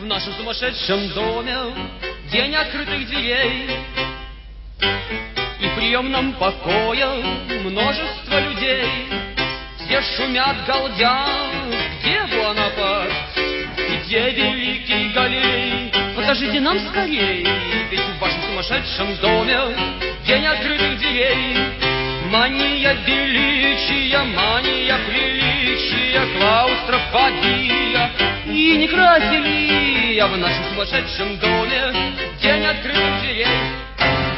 нашем сумасшедшем доме день открытых дверей. И в приемном покое множество людей. Все шумят, галдят, где Буанапарт, где великий Галилей? Покажите нам скорей, ведь в вашем сумасшедшем доме день открытых дверей. Мания величия, мания приличия, клаустрофобия и некрофилия в нашем сумасшедшем доме день открытых дверей.